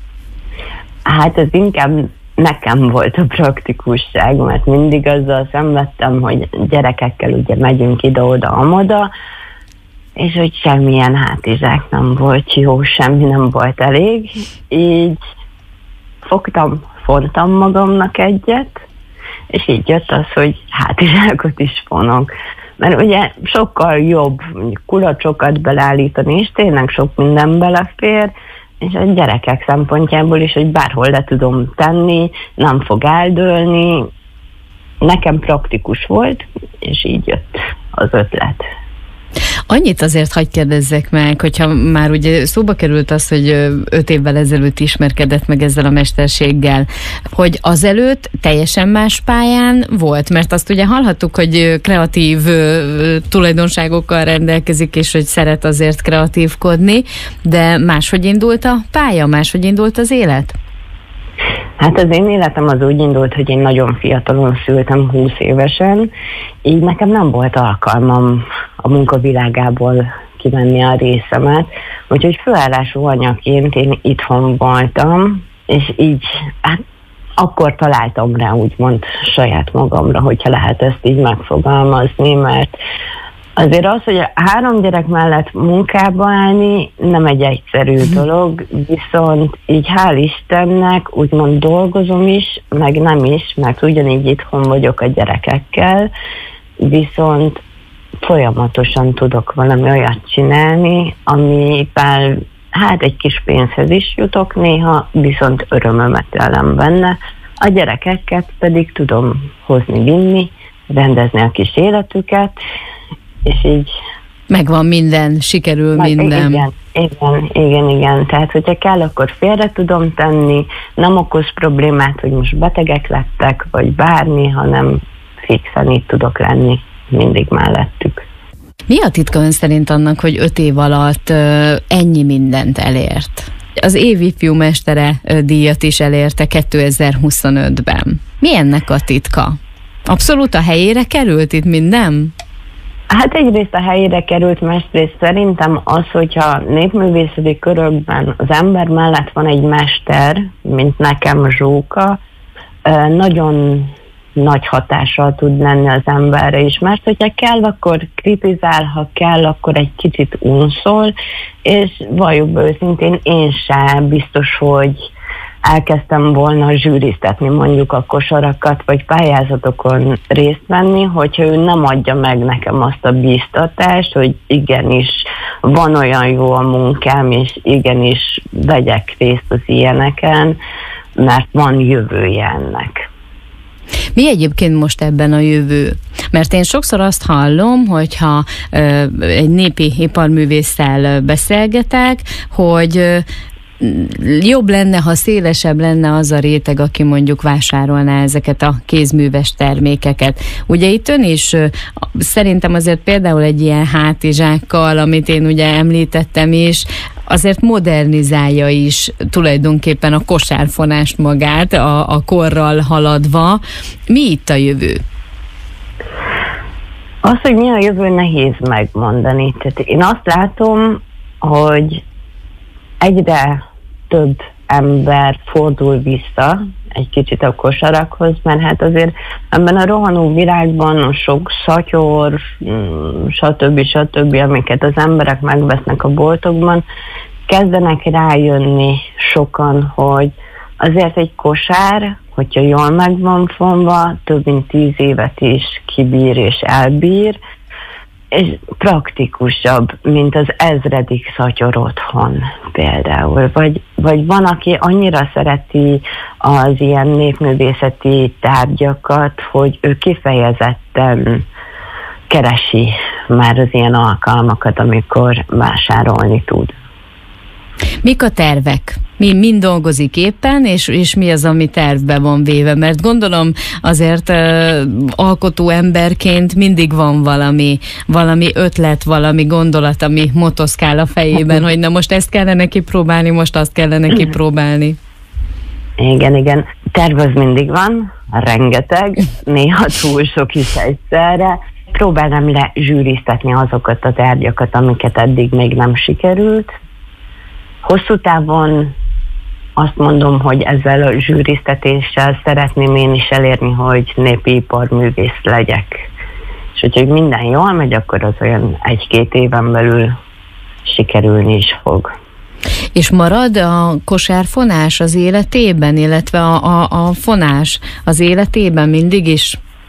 Hát ez inkább nekem volt a praktikusság, mert mindig azzal szenvedtem, hogy gyerekekkel ugye megyünk ide-oda, amoda, és hogy semmilyen hátizsák nem volt jó, semmi nem volt elég. Így fogtam, fontam magamnak egyet, és így jött az, hogy hátizsákot is fonok. Mert ugye sokkal jobb kulacsokat belállítani, és tényleg sok minden belefér, és a gyerekek szempontjából is, hogy bárhol le tudom tenni, nem fog eldőlni. Nekem praktikus volt, és így jött az ötlet. Annyit azért hagyj kérdezzek meg, hogyha már ugye szóba került az, hogy öt évvel ezelőtt ismerkedett meg ezzel a mesterséggel, hogy azelőtt teljesen más pályán volt, mert azt ugye hallhattuk, hogy kreatív tulajdonságokkal rendelkezik, és hogy szeret azért kreatívkodni, de máshogy indult a pálya, máshogy indult az élet? Hát az én életem az úgy indult, hogy én nagyon fiatalon szültem, húsz évesen, így nekem nem volt alkalmam a munkavilágából kivenni a részemet, úgyhogy főállású anyaként én itthon voltam, és így hát akkor találtam rá úgymond saját magamra, hogyha lehet ezt így megfogalmazni, mert azért az, hogy a három gyerek mellett munkába állni nem egy egyszerű dolog, viszont így hál' Istennek úgymond dolgozom is, meg nem is, mert ugyanígy itthon vagyok a gyerekekkel, viszont folyamatosan tudok valami olyat csinálni, amivel hát egy kis pénzhez is jutok néha, viszont örömömet élem benne. A gyerekeket pedig tudom hozni, vinni, rendezni a kis életüket, és így... Megvan minden, sikerül meg, minden. Igen, igen, igen, igen. Tehát, hogyha kell, akkor félre tudom tenni, nem okoz problémát, hogy most betegek lettek, vagy bármi, hanem fixen itt tudok lenni mindig mellettük. Mi a titka ön szerint annak, hogy öt év alatt uh, ennyi mindent elért? Az év ifjú mestere uh, díjat is elérte kétezer-huszonötben. Mi ennek a titka? Abszolút a helyére került itt minden? Hát egyrészt a helyére került, másrészt szerintem az, hogyha népművészeti körökben az ember mellett van egy mester, mint nekem Zsóka, nagyon nagy hatással tud lenni az emberre is, mert hogyha kell, akkor kritizál, ha kell, akkor egy kicsit unszol, és valljuk őszintén, én sem biztos, hogy elkezdtem volna zsűriztetni mondjuk a kosarakat, vagy pályázatokon részt venni, hogyha ő nem adja meg nekem azt a bíztatást, hogy igenis van olyan jó a munkám, és igenis vegyek részt az ilyeneken, mert van jövője ennek. Mi egyébként most ebben a jövő? Mert én sokszor azt hallom, hogyha ö, egy népi iparművésszel beszélgetek, hogy ö, jobb lenne, ha szélesebb lenne az a réteg, aki mondjuk vásárolná ezeket a kézműves termékeket. Ugye itt ön is szerintem azért például egy ilyen hátizsákkal, amit én ugye említettem is, azért modernizálja is tulajdonképpen a kosárfonást magát, a, a korral haladva. Mi itt a jövő? Az, hogy mi a jövő, nehéz megmondani. Tehát én azt látom, hogy egyre több ember fordul vissza egy kicsit a kosarakhoz, mert hát azért ebben a rohanó világban sok szatyor, stb. stb., amiket az emberek megvesznek a boltokban, kezdenek rájönni sokan, hogy azért egy kosár, hogyha jól meg van fonva, több mint tíz évet is kibír és elbír, és praktikusabb, mint az ezredik szatyor otthon például. Vagy, vagy van, aki annyira szereti az ilyen népművészeti tárgyakat, hogy ő kifejezetten keresi már az ilyen alkalmakat, amikor vásárolni tud. Mik a tervek? Mi mind dolgozik éppen, és, és mi az, ami tervbe van véve? Mert gondolom azért uh, alkotó emberként mindig van valami, valami ötlet, valami gondolat, ami motoszkál a fejében, hogy na most ezt kellene kipróbálni, most azt kellene kipróbálni. Igen, igen. Terv az mindig van, rengeteg, néha túl sok is egyszerre. Próbálom lezsűriztetni azokat a tárgyakat, amiket eddig még nem sikerült. Hosszú távon azt mondom, hogy ezzel a zsűriztetéssel szeretném én is elérni, hogy népi iparművész legyek. És hogyha minden jól megy, akkor az olyan egy-két éven belül sikerülni is fog. És marad a kosárfonás az életében, illetve a, a, a fonás az életében mindig is?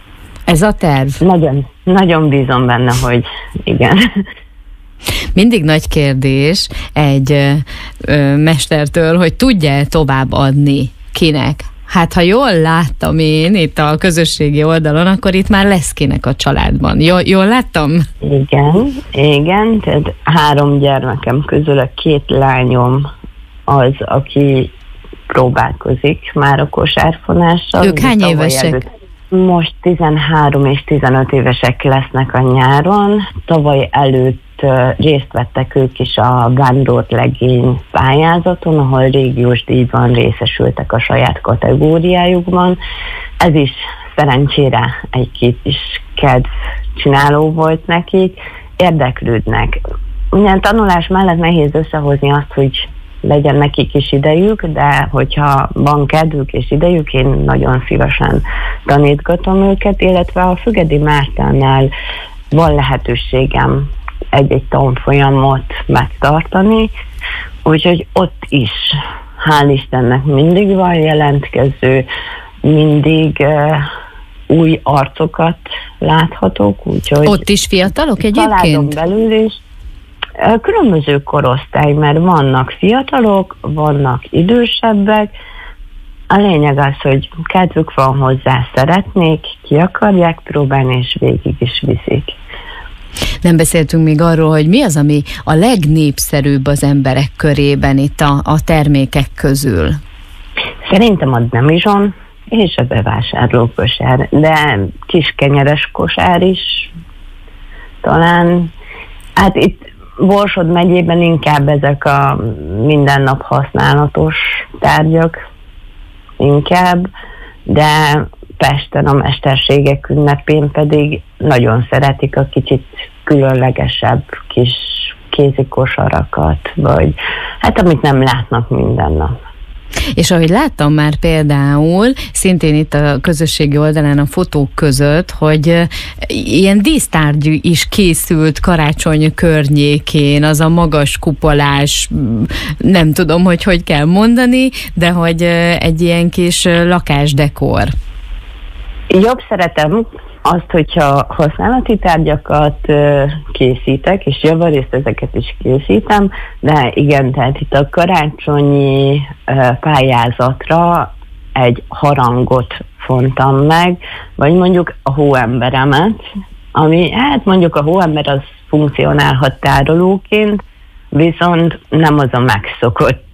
Ez a terv? Nagyon, nagyon bízom benne, hogy igen. Mindig nagy kérdés egy ö, ö, mestertől, hogy tudja tovább adni kinek. Hát ha jól láttam én itt a közösségi oldalon, akkor itt már lesz kinek a családban. Jól, jól láttam? Igen, igen, tehát három gyermekem közül a két lányom az, aki próbálkozik már a kosárfonással. Ők hány évesek? Előtt, most tizenhárom és tizenöt évesek lesznek a nyáron. Tavaly előtt uh, részt vettek ők is a vándort legény pályázaton, ahol régiós díjban részesültek a saját kategóriájukban. Ez is szerencsére egy kis kedv csináló volt nekik. Érdeklődnek. Minden tanulás mellett nehéz összehozni azt, hogy legyen nekik is idejük, de hogyha van kedvük és idejük, én nagyon szívesen tanítgatom őket, illetve a Fügedi Mártonnál van lehetőségem egy-egy tanfolyamot megtartani, úgyhogy ott is, hál' Istennek, mindig van jelentkező, mindig uh, új arcokat láthatok, úgyhogy... Ott is fiatalok egyébként? Családon belül is. Különböző korosztály, mert vannak fiatalok, vannak idősebbek. A lényeg az, hogy kedvük van hozzá, szeretnék, ki akarják próbálni, és végig is viszik. Nem beszéltünk még arról, hogy mi az, ami a legnépszerűbb az emberek körében itt a, a termékek közül? Szerintem a demizson és a bevásárló kosár, de kiskenyeres kosár is talán. Hát itt Borsod megyében inkább ezek a mindennap használatos tárgyak inkább, de Pesten a mesterségek ünnepén pedig nagyon szeretik a kicsit különlegesebb kis kézikosarakat, vagy hát amit nem látnak minden nap. És ahogy láttam már például, szintén itt a közösségi oldalán a fotók között, hogy ilyen dísztárgy is készült karácsony környékén, az a magas kupolás, nem tudom, hogy hogy kell mondani, de hogy egy ilyen kis lakásdekor. Jobb szeretem azt, hogyha használati tárgyakat készítek, és javarészt ezeket is készítem, de igen, tehát itt a karácsonyi pályázatra egy harangot fontam meg, vagy mondjuk a hóemberemet, ami, hát mondjuk a hóember az funkcionálhat tárolóként, viszont nem az a megszokott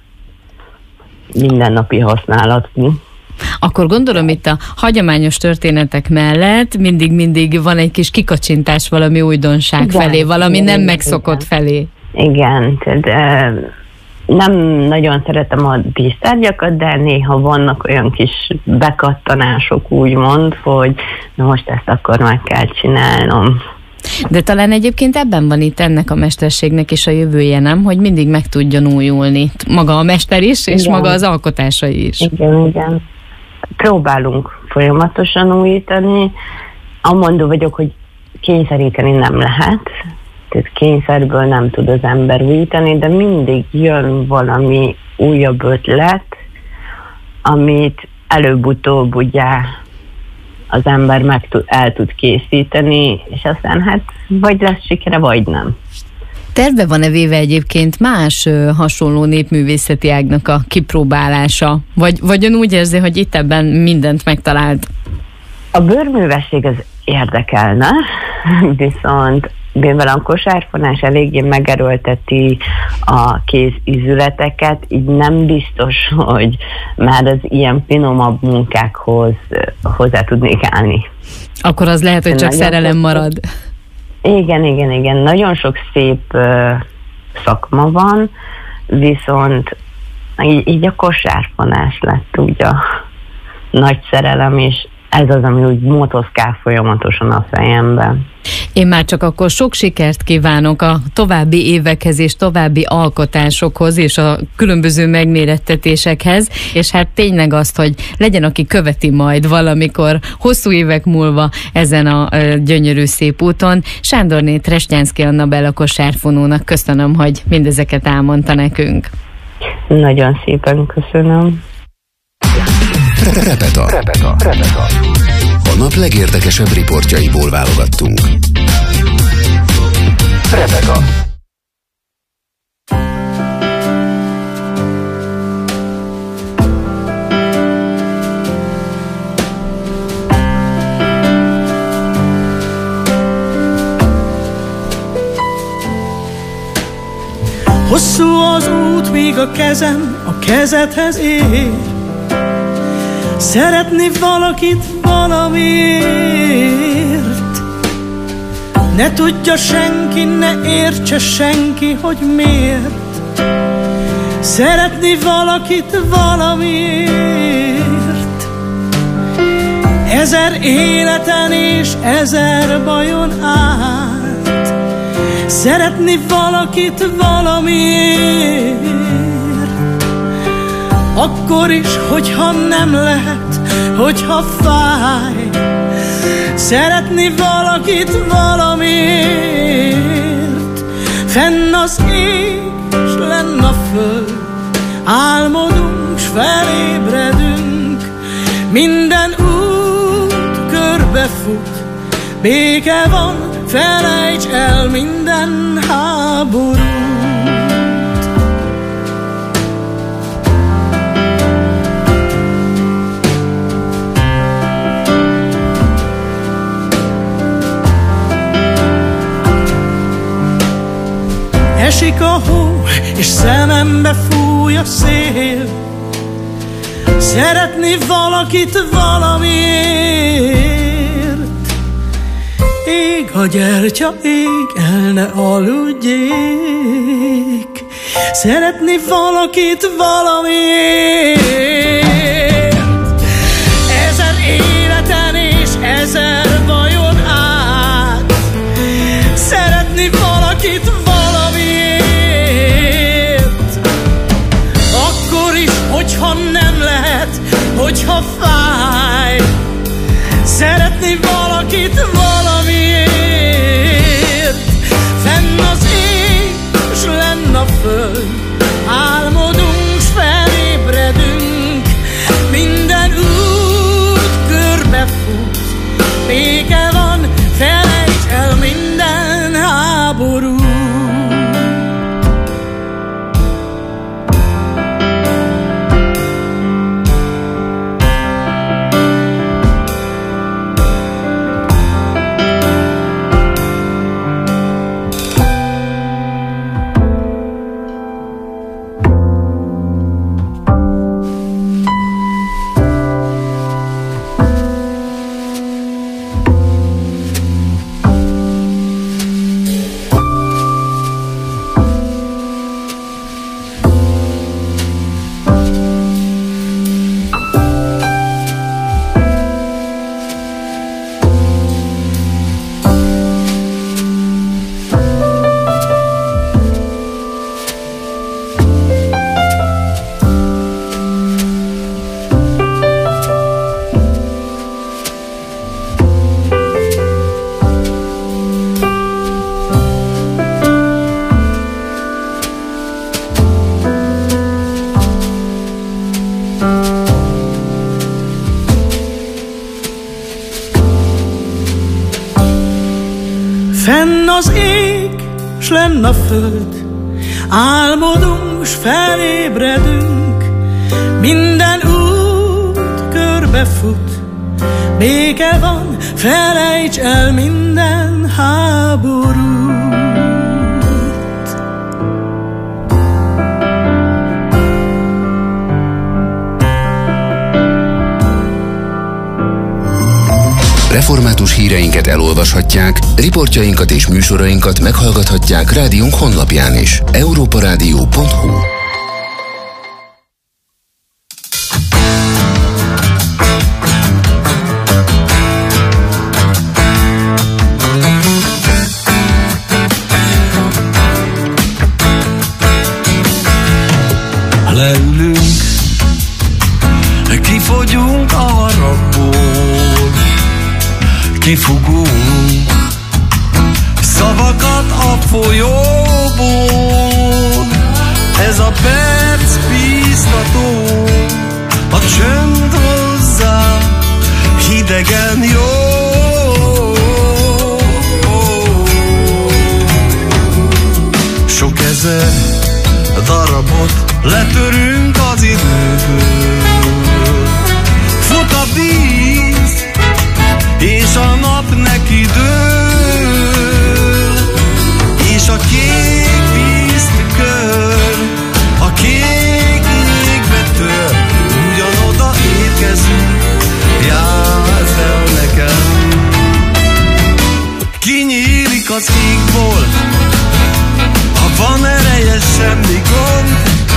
mindennapi használatú. Akkor gondolom itt a hagyományos történetek mellett mindig-mindig van egy kis kikacsintás valami újdonság igen, felé, valami igen, nem megszokott igen. felé. Igen, tehát nem nagyon szeretem a dísztárgyakat, de néha vannak olyan kis bekattanások úgymond, hogy na most ezt akkor meg kell csinálnom. De talán egyébként ebben van itt ennek a mesterségnek is a jövője, nem? Hogy mindig meg tudjon újulni. Maga a mester is, és igen. maga az alkotásai is. Igen, igen. Próbálunk folyamatosan újítani. Amondó vagyok, hogy kényszeríteni nem lehet. Tehát kényszerből nem tud az ember újítani, de mindig jön valami újabb ötlet, amit előbb-utóbb ugye az ember meg tud, el tud készíteni, és aztán hát vagy lesz sikere, vagy nem. Terve van-e véve egyébként más ö, hasonló népművészeti ágnak a kipróbálása? Vagy, vagy ön úgy érzi, hogy itt ebben mindent megtalált? A bőrművesség az érdekelne, viszont mivel a kosárfonás eléggé megerőlteti a kézizületeket, így nem biztos, hogy már az ilyen finomabb munkákhoz hozzá tudnék állni. Akkor az lehet, hogy csak nagyon szerelem marad. Igen, igen, igen. Nagyon sok szép uh, szakma van, viszont így, így a kosárfonás lett úgy a nagy szerelem, és ez az, ami úgy motoszkál folyamatosan a fejemben. Én már csak akkor sok sikert kívánok a további évekhez és további alkotásokhoz és a különböző megmérettetésekhez, és hát tényleg azt, hogy legyen, aki követi majd valamikor hosszú évek múlva ezen a gyönyörű szép úton. Sándorné Tresnyánszky Annabella kosárfonónak köszönöm, hogy mindezeket elmondta nekünk. Nagyon szépen köszönöm. Repeta. Repeta. Repeta. a nap legérdekesebb riportjaiból válogattunk. Rebeka. Hosszú az út, míg a kezem a kezedhez ér. Szeretni valakit valamiért. Ne tudja senki, ne értse senki, hogy miért. Szeretni valakit valamiért. Ezer életen és ezer bajon át. Szeretni valakit valamiért. Akkor is, hogyha nem lehet, hogyha fáj. Szeretni valakit valamiért. Fenn az ég, s lenn a föld. Álmodunk, s felébredünk. Minden út körbefut. Béke van, felejts el minden háborút. Esik a hó, és szemembe fúj a szél. Szeretni valakit valamiért. Ég a gyertya, ég, el ne aludjék. Szeretni valakit valamiért. Ezer életen és ezer bajon át. Szeretni valakit valamiért. Akkor is, hogyha nem lehet, hogyha fáj. Szeretni valakit valamiért. Fenn az ég, s lenn a föld. Álmodunk, s felébredünk. Minden út körbefut. Béke van, felejts el minden háborút. Fenn az ég, s lenn a föld. Álmodunk, s felébredünk. Minden út körbefut. Béke van, felejts el minden háborút. Református híreinket elolvashatják, riportjainkat és műsorainkat meghallgathatják rádiónk honlapján is. európarádió pont hu. Leülünk, kifogyunk a haragból, kifugunk szavakat a folyóból. Ez a perc bíztató, a csönd hozzá hideg idegen jó. Sok ezer darabot letörünk az időből. Fut a víz, és a nap neki dől, és a kék víztükör a kék égbe tör. Ugyanoda érkezünk, járd el nekem. Kinyílik az égból, ha van ereje, semmi gond.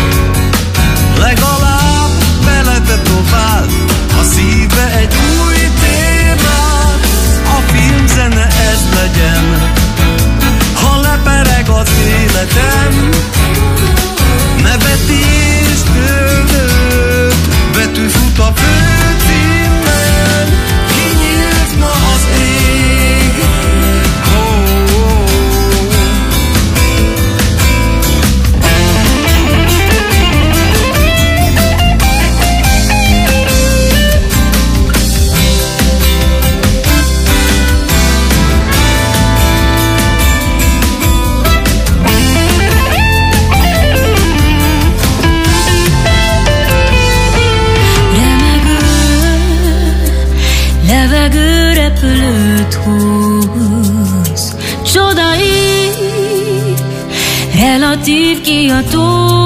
Legalább belete tovább a szívbe egy új témát. A filmzene ez legyen, ha lepereg az életem. Nevetés tőlőt, betű fut a főcímen. Kinyílt ma az ég, oh, oh, oh. Levegő repülőt húz, csoda ég, relatív kiható.